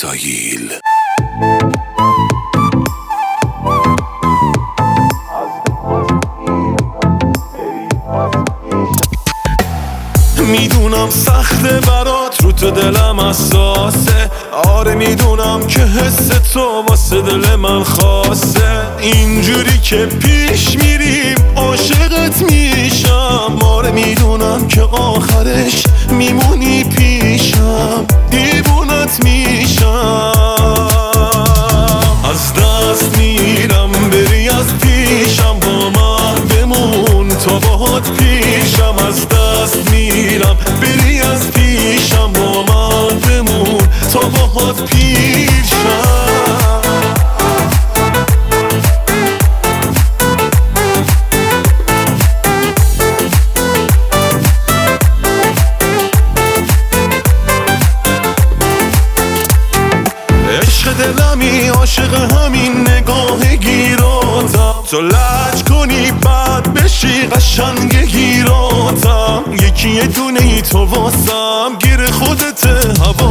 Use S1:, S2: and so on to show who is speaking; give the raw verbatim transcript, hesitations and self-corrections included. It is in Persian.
S1: اسرائیل.
S2: میدونم سخته برات، رو تو دلم اساسه. آره میدونم که حس تو واسه دل من خاصه. اینجوری که پیش میریم عاشقت میشم. آره میدونم که آخرش میمونی پیشم، دیوونت میشم. از دست میرم بری از پیشم، با من بمون تا باهات پیشم. از دست میرم بری از پیشم، با من بمون تا باهات پیشم. عشق دلمی عاشق همین نگاه گیراتم. تو لج کنی بعد بشی قشنگ گیراتم. یکی یه دونه ای تو واسم گیر خودت، هوا